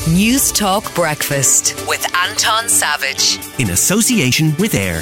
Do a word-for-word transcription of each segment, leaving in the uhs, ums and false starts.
News Talk Breakfast with Anton Savage. In association with AIR.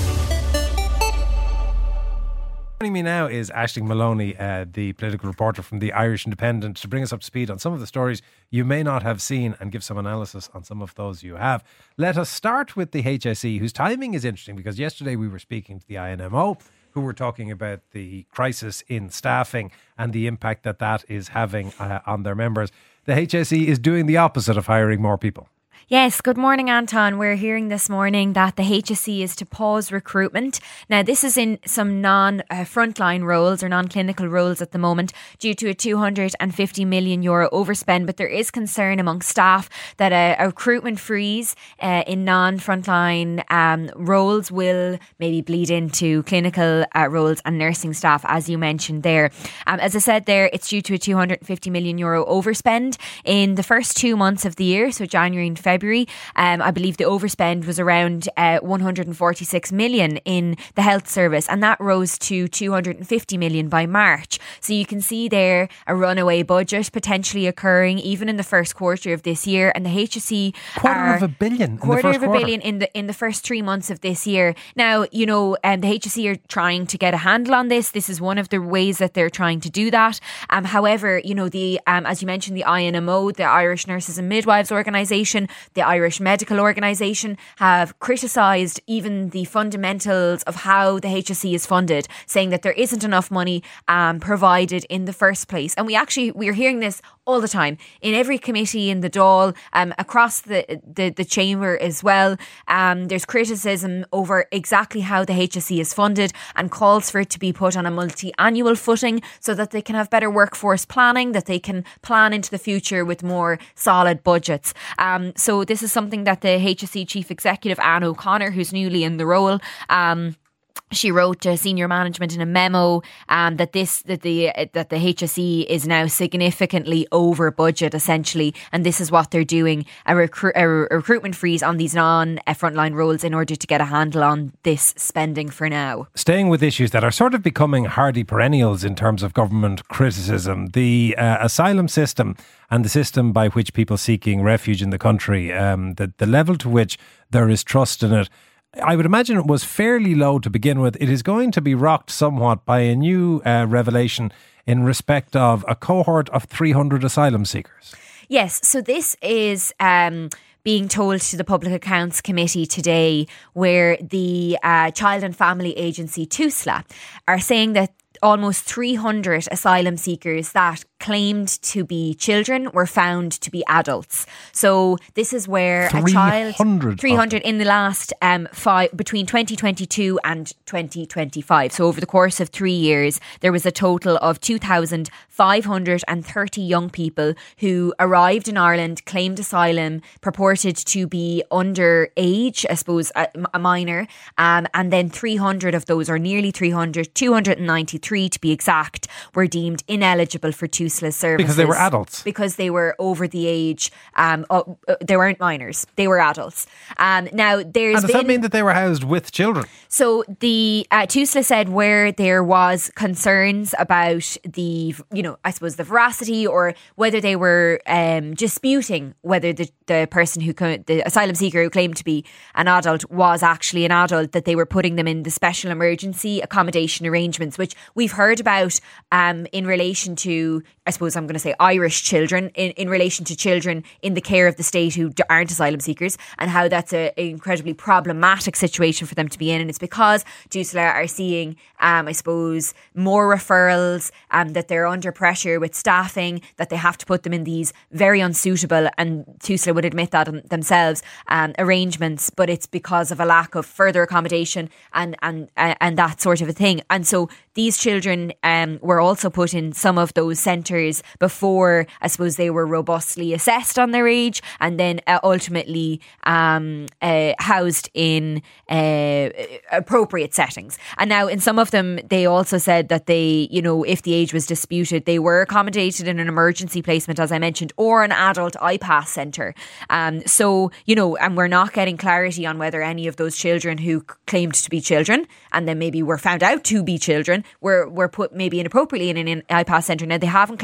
Joining me now is Aisling Maloney, uh, the political reporter from the Irish Independent, to bring us up to speed on some of the stories you may not have seen and give some analysis on some of those you have. Let us start with the H S E, whose timing is interesting because yesterday we were speaking to the I N M O, who were talking about the crisis in staffing and the impact that that is having uh, on their members. The H S E is doing the opposite of hiring more people. Yes, good morning, Anton. We're hearing this morning that the H S E is to pause recruitment. Now, this is in some non-frontline roles or non-clinical roles at the moment due to a two hundred fifty million euro overspend. But there is concern among staff that a, a recruitment freeze uh, in non-frontline um, roles will maybe bleed into clinical uh, roles and nursing staff, as you mentioned there. Um, as I said there, it's due to a two hundred fifty million euro overspend in the first two months of the year, so January and February. February. Um, I believe the overspend was around uh, one hundred forty-six million in the health service, and that rose to two hundred fifty million by March. So you can see there a runaway budget potentially occurring even in the first quarter of this year, and the H S E quarter are of a billion quarter in the first of a quarter. billion in the in the first three months of this year. Now, you know, um, the H S E are trying to get a handle on this. This is one of the ways that they're trying to do that. Um, however, you know, the um, as you mentioned, the I N M O, the Irish Nurses and Midwives Organisation, the Irish Medical Organisation have criticised even the fundamentals of how the H S E is funded, saying that there isn't enough money um, provided in the first place. And we actually, we're hearing this all the time in every committee in the Dáil, um, across the, the, the chamber as well. Um, there's criticism over exactly how the H S E is funded and calls for it to be put on a multi-annual footing so that they can have better workforce planning, that they can plan into the future with more solid budgets. Um, so this is something that the H S E Chief Executive, Anne O'Connor, who's newly in the role, um, she wrote to senior management in a memo um, that this that the uh, that the H S E is now significantly over budget, essentially, and this is what they're doing: a, recru- a re- recruitment freeze on these non-frontline roles in order to get a handle on this spending for now. Staying with issues that are sort of becoming hardy perennials in terms of government criticism, the uh, asylum system and the system by which people seeking refuge in the country, um, the the level to which there is trust in it, I would imagine it was fairly low to begin with. It is going to be rocked somewhat by a new uh, revelation in respect of a cohort of three hundred asylum seekers. Yes, so this is Um being told to the Public Accounts Committee today, where the uh, Child and Family Agency, TUSLA, are saying that almost three hundred asylum seekers that claimed to be children were found to be adults. So this is where a child three hundred in the last um five between twenty twenty-two and twenty twenty-five. So over the course of three years, there was a total of two thousand five hundred thirty young people who arrived in Ireland, claimed asylum, purported to be underage, I suppose a, a minor, um, and then three hundred of those, or nearly three hundred, two hundred ninety-three to be exact, were deemed ineligible for TUSLA services. Because they were adults. Because they were over the age, um, oh, uh, they weren't minors, they were adults. Um, now, there's And does been, that mean that they were housed with children? So the uh, TUSLA said where there was concerns about the, you know, I suppose the veracity, or whether they were um, disputing whether the, the person who, co- the asylum seeker who claimed to be an adult was actually an adult, that they were putting them in the special emergency accommodation arrangements, which we've heard about um, in relation to, I suppose I'm going to say Irish children, in, in relation to children in the care of the state who aren't asylum seekers, and how that's a, an incredibly problematic situation for them to be in. And it's because TUSLA are seeing, um, I suppose, more referrals, um, that they're under pressure with staffing, that they have to put them in these very unsuitable, and TUSLA would admit that themselves, um, arrangements, but it's because of a lack of further accommodation and, and, and that sort of a thing. And so these children um, were also put in some of those centres before, I suppose, they were robustly assessed on their age, and then uh, ultimately um, uh, housed in uh, appropriate settings. And now in some of them, they also said that they, you know, if the age was disputed, they were accommodated in an emergency placement, as I mentioned, or an adult I PASS centre. Um, so, you know, and we're not getting clarity on whether any of those children who claimed to be children and then maybe were found out to be children were, were put maybe inappropriately in an I PASS centre. Now, they haven't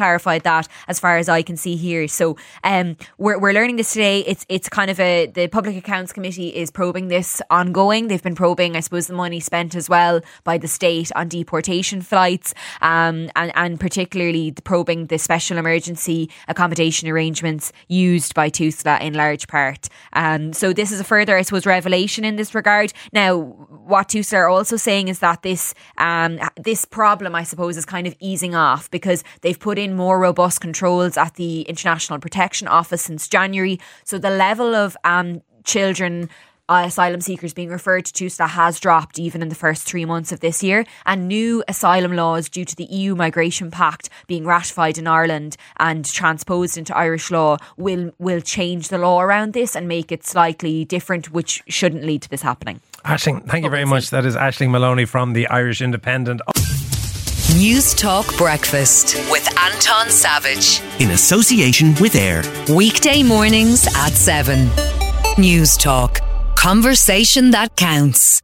clarified that as far as I can see here. So um, we're, we're learning this today. It's it's kind of a, the Public Accounts Committee is probing this ongoing. They've been probing, I suppose, the money spent as well by the state on deportation flights, um, and, and particularly the probing the special emergency accommodation arrangements used by TUSLA in large part. Um, so this is a further, I suppose, revelation in this regard. Now, what TUSLA are also saying is that this um, this problem, I suppose, is kind of easing off because they've put in more robust controls at the International Protection Office since January. So the level of um, children Uh, asylum seekers being referred to TUSLA has dropped even in the first three months of this year, and new asylum laws due to the E U Migration Pact being ratified in Ireland and transposed into Irish law will will change the law around this and make it slightly different, which shouldn't lead to this happening. Aisling, thank you very much. That is Aisling Maloney from the Irish Independent. News Talk Breakfast with Anton Savage. In association with AIR. Weekday mornings at seven. News Talk. Conversation that counts.